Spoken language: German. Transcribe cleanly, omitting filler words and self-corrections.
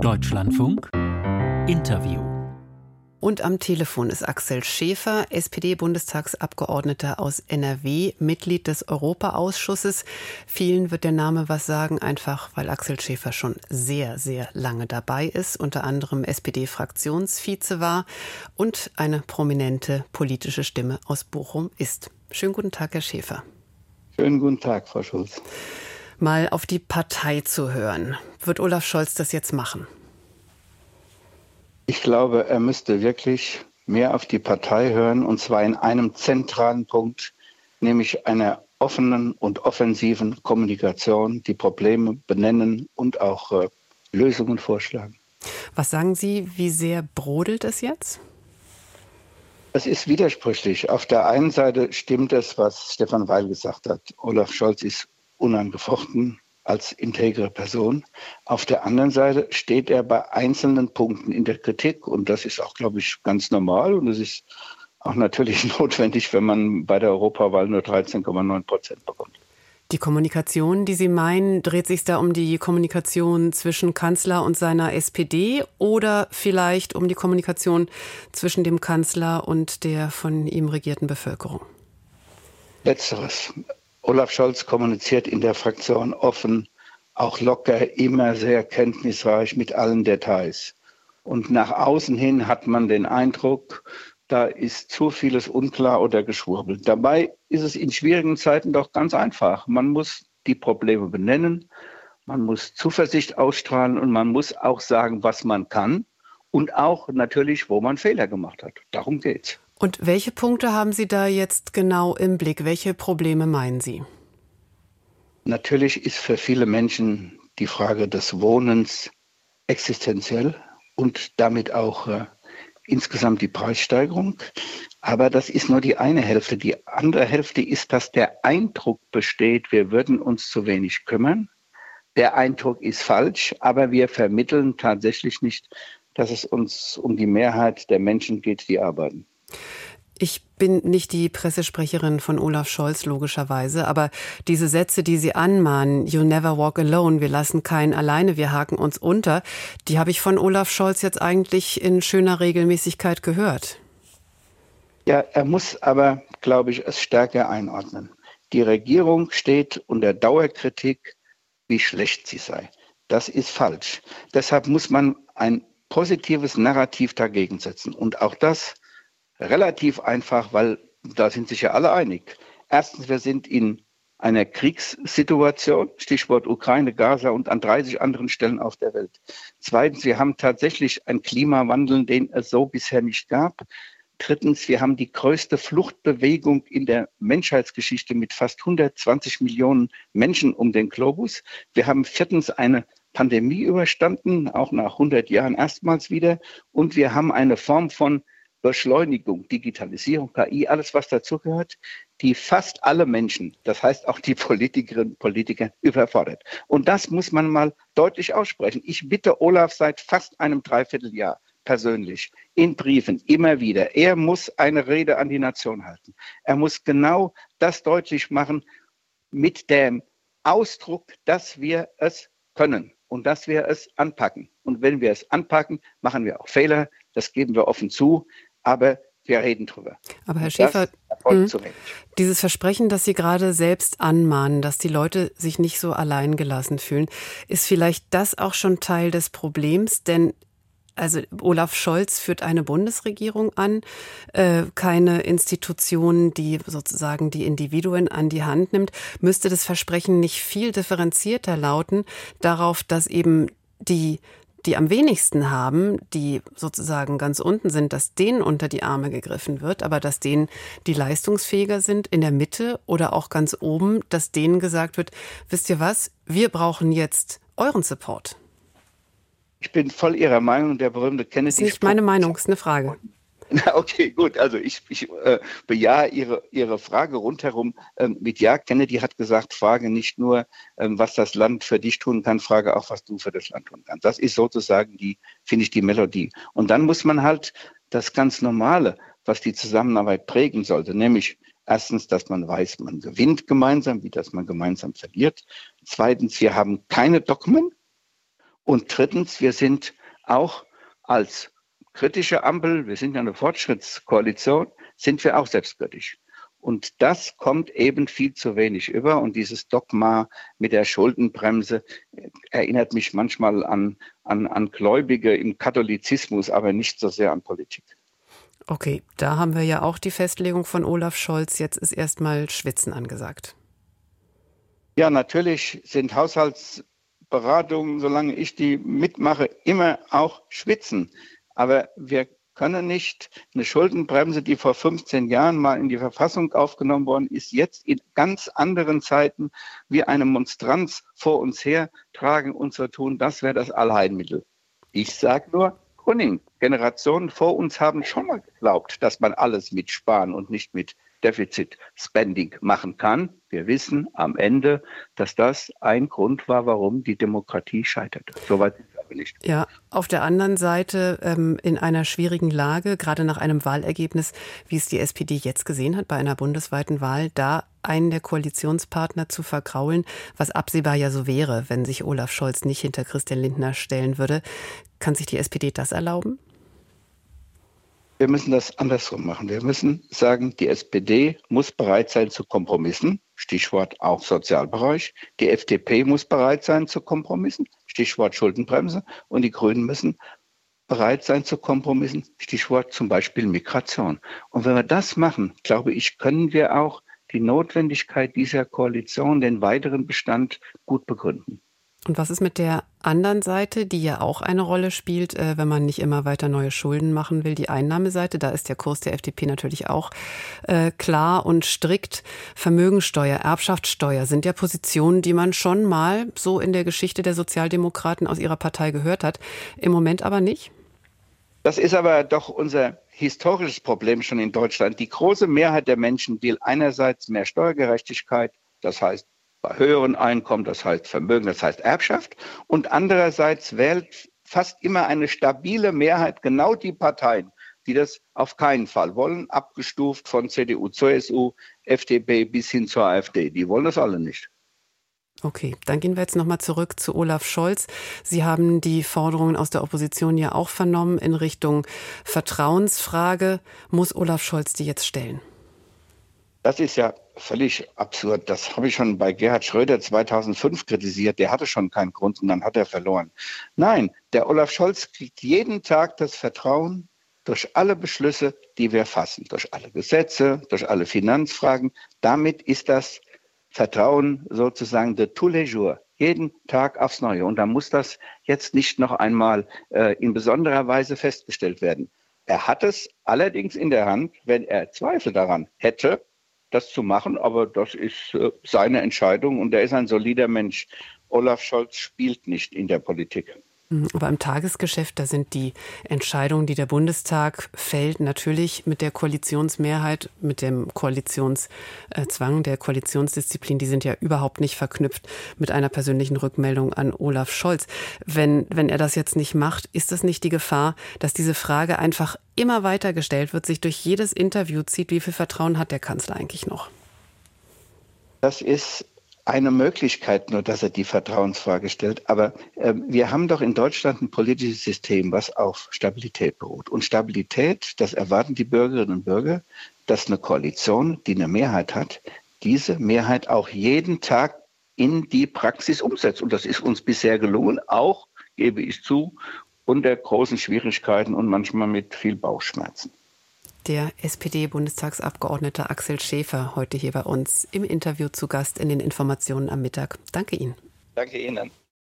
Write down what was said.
Deutschlandfunk Interview. Und am Telefon ist Axel Schäfer, SPD-Bundestagsabgeordneter aus NRW, Mitglied des Europaausschusses. Vielen wird der Name was sagen, einfach weil Axel Schäfer schon sehr, sehr lange dabei ist, unter anderem SPD-Fraktionsvize war und eine prominente politische Stimme aus Bochum ist. Schönen guten Tag, Herr Schäfer. Schönen guten Tag, Frau Schulz. Mal auf die Partei zu hören. Wird Olaf Scholz das jetzt machen? Ich glaube, er müsste wirklich mehr auf die Partei hören, und zwar in einem zentralen Punkt, nämlich einer offenen und offensiven Kommunikation, die Probleme benennen und auch Lösungen vorschlagen. Was sagen Sie, wie sehr brodelt es jetzt? Es ist widersprüchlich. Auf der einen Seite stimmt es, was Stefan Weil gesagt hat. Olaf Scholz ist unangefochten als integre Person. Auf der anderen Seite steht er bei einzelnen Punkten in der Kritik. Und das ist auch, glaube ich, ganz normal. Und es ist auch natürlich notwendig, wenn man bei der Europawahl nur 13,9% bekommt. Die Kommunikation, die Sie meinen, dreht sich da um die Kommunikation zwischen Kanzler und seiner SPD oder vielleicht um die Kommunikation zwischen dem Kanzler und der von ihm regierten Bevölkerung? Letzteres. Olaf Scholz kommuniziert in der Fraktion offen, auch locker, immer sehr kenntnisreich mit allen Details. Und nach außen hin hat man den Eindruck, da ist zu vieles unklar oder geschwurbelt. Dabei ist es in schwierigen Zeiten doch ganz einfach. Man muss die Probleme benennen, man muss Zuversicht ausstrahlen und man muss auch sagen, was man kann und auch natürlich, wo man Fehler gemacht hat. Darum geht's. Und welche Punkte haben Sie da jetzt genau im Blick? Welche Probleme meinen Sie? Natürlich ist für viele Menschen die Frage des Wohnens existenziell und damit auch insgesamt die Preissteigerung. Aber das ist nur die eine Hälfte. Die andere Hälfte ist, dass der Eindruck besteht, wir würden uns zu wenig kümmern. Der Eindruck ist falsch, aber wir vermitteln tatsächlich nicht, dass es uns um die Mehrheit der Menschen geht, die arbeiten. Ich bin nicht die Pressesprecherin von Olaf Scholz, logischerweise, aber diese Sätze, die Sie anmahnen, you never walk alone, wir lassen keinen alleine, wir haken uns unter, die habe ich von Olaf Scholz jetzt eigentlich in schöner Regelmäßigkeit gehört. Ja, er muss aber, glaube ich, es stärker einordnen. Die Regierung steht unter Dauerkritik, wie schlecht sie sei. Das ist falsch. Deshalb muss man ein positives Narrativ dagegen setzen. Und auch das relativ einfach, weil da sind sich ja alle einig. Erstens, wir sind in einer Kriegssituation, Stichwort Ukraine, Gaza und an 30 anderen Stellen auf der Welt. Zweitens, wir haben tatsächlich einen Klimawandel, den es so bisher nicht gab. Drittens, wir haben die größte Fluchtbewegung in der Menschheitsgeschichte mit fast 120 Millionen Menschen um den Globus. Wir haben viertens eine Pandemie überstanden, auch nach 100 Jahren erstmals wieder. Und wir haben eine Form von Beschleunigung, Digitalisierung, KI, alles was dazugehört, die fast alle Menschen, das heißt auch die Politikerinnen und Politiker, überfordert. Und das muss man mal deutlich aussprechen. Ich bitte Olaf seit fast einem Dreivierteljahr persönlich, in Briefen, immer wieder, er muss eine Rede an die Nation halten. Er muss genau das deutlich machen mit dem Ausdruck, dass wir es können und dass wir es anpacken. Und wenn wir es anpacken, machen wir auch Fehler, das geben wir offen zu. Aber wir reden drüber. Aber Herr Schäfer, dieses Versprechen, das Sie gerade selbst anmahnen, dass die Leute sich nicht so allein gelassen fühlen, ist vielleicht das auch schon Teil des Problems? Denn also Olaf Scholz führt eine Bundesregierung an, keine Institution, die sozusagen die Individuen an die Hand nimmt. Müsste das Versprechen nicht viel differenzierter lauten, darauf, dass eben die am wenigsten haben, die sozusagen ganz unten sind, dass denen unter die Arme gegriffen wird, aber dass denen, die leistungsfähiger sind, in der Mitte oder auch ganz oben, dass denen gesagt wird, wisst ihr was, wir brauchen jetzt euren Support. Ich bin voll Ihrer Meinung, der berühmte Kennedy. Das ist nicht meine Meinung, ist eine Frage. Okay, gut. Also ich bejahe Ihre Frage rundherum mit Ja. Kennedy hat gesagt, frage nicht nur, was das Land für dich tun kann, frage auch, was du für das Land tun kannst. Das ist sozusagen finde ich, die Melodie. Und dann muss man halt das ganz Normale, was die Zusammenarbeit prägen sollte, nämlich erstens, dass man weiß, man gewinnt gemeinsam, wie dass man gemeinsam verliert. Zweitens, wir haben keine Dogmen. Und drittens, wir sind auch als kritische Ampel, wir sind ja eine Fortschrittskoalition, sind wir auch selbstkritisch. Und das kommt eben viel zu wenig über. Und dieses Dogma mit der Schuldenbremse erinnert mich manchmal an Gläubige im Katholizismus, aber nicht so sehr an Politik. Okay, da haben wir ja auch die Festlegung von Olaf Scholz. Jetzt ist erstmal Schwitzen angesagt. Ja, natürlich sind Haushaltsberatungen, solange ich die mitmache, immer auch Schwitzen. Aber wir können nicht eine Schuldenbremse, die vor 15 Jahren mal in die Verfassung aufgenommen worden ist, jetzt in ganz anderen Zeiten wie eine Monstranz vor uns hertragen und so tun. Das wäre das Allheilmittel. Ich sage nur, Grüning, Generationen vor uns haben schon mal geglaubt, dass man alles mit Sparen und nicht mit Defizit-Spending machen kann. Wir wissen am Ende, dass das ein Grund war, warum die Demokratie scheiterte. Soweit ist es aber nicht. Ja, auf der anderen Seite in einer schwierigen Lage, gerade nach einem Wahlergebnis, wie es die SPD jetzt gesehen hat bei einer bundesweiten Wahl, da einen der Koalitionspartner zu vergraulen, was absehbar ja so wäre, wenn sich Olaf Scholz nicht hinter Christian Lindner stellen würde. Kann sich die SPD das erlauben? Wir müssen das andersrum machen. Wir müssen sagen, die SPD muss bereit sein zu Kompromissen, Stichwort auch Sozialbereich. Die FDP muss bereit sein zu Kompromissen, Stichwort Schuldenbremse. Und die Grünen müssen bereit sein zu Kompromissen, Stichwort zum Beispiel Migration. Und wenn wir das machen, glaube ich, können wir auch die Notwendigkeit dieser Koalition, den weiteren Bestand gut begründen. Und was ist mit der anderen Seite, die ja auch eine Rolle spielt, wenn man nicht immer weiter neue Schulden machen will, die Einnahmeseite? Da ist der Kurs der FDP natürlich auch klar und strikt. Vermögensteuer, Erbschaftssteuer sind ja Positionen, die man schon mal so in der Geschichte der Sozialdemokraten aus ihrer Partei gehört hat. Im Moment aber nicht? Das ist aber doch unser historisches Problem schon in Deutschland. Die große Mehrheit der Menschen will einerseits mehr Steuergerechtigkeit, das heißt bei höheren Einkommen, das heißt Vermögen, das heißt Erbschaft. Und andererseits wählt fast immer eine stabile Mehrheit genau die Parteien, die das auf keinen Fall wollen, abgestuft von CDU, CSU, FDP bis hin zur AfD. Die wollen das alle nicht. Okay, dann gehen wir jetzt nochmal zurück zu Olaf Scholz. Sie haben die Forderungen aus der Opposition ja auch vernommen in Richtung Vertrauensfrage. Muss Olaf Scholz die jetzt stellen? Das ist ja völlig absurd. Das habe ich schon bei Gerhard Schröder 2005 kritisiert. Der hatte schon keinen Grund und dann hat er verloren. Nein, der Olaf Scholz kriegt jeden Tag das Vertrauen durch alle Beschlüsse, die wir fassen, durch alle Gesetze, durch alle Finanzfragen. Damit ist das Vertrauen sozusagen de tous les jours, jeden Tag aufs Neue. Und da muss das jetzt nicht noch einmal in besonderer Weise festgestellt werden. Er hat es allerdings in der Hand, wenn er Zweifel daran hätte, das zu machen, aber das ist seine Entscheidung und er ist ein solider Mensch. Olaf Scholz spielt nicht in der Politik. Aber im Tagesgeschäft, da sind die Entscheidungen, die der Bundestag fällt, natürlich mit der Koalitionsmehrheit, mit dem Koalitionszwang, der Koalitionsdisziplin, die sind ja überhaupt nicht verknüpft mit einer persönlichen Rückmeldung an Olaf Scholz. Wenn er das jetzt nicht macht, ist das nicht die Gefahr, dass diese Frage einfach immer weiter gestellt wird, sich durch jedes Interview zieht, wie viel Vertrauen hat der Kanzler eigentlich noch? Das ist eine Möglichkeit nur, dass er die Vertrauensfrage stellt. Aber wir haben doch in Deutschland ein politisches System, was auf Stabilität beruht. Und Stabilität, das erwarten die Bürgerinnen und Bürger, dass eine Koalition, die eine Mehrheit hat, diese Mehrheit auch jeden Tag in die Praxis umsetzt. Und das ist uns bisher gelungen, auch, gebe ich zu, unter großen Schwierigkeiten und manchmal mit viel Bauchschmerzen. Der SPD-Bundestagsabgeordnete Axel Schäfer heute hier bei uns im Interview zu Gast in den Informationen am Mittag. Danke Ihnen. Danke Ihnen.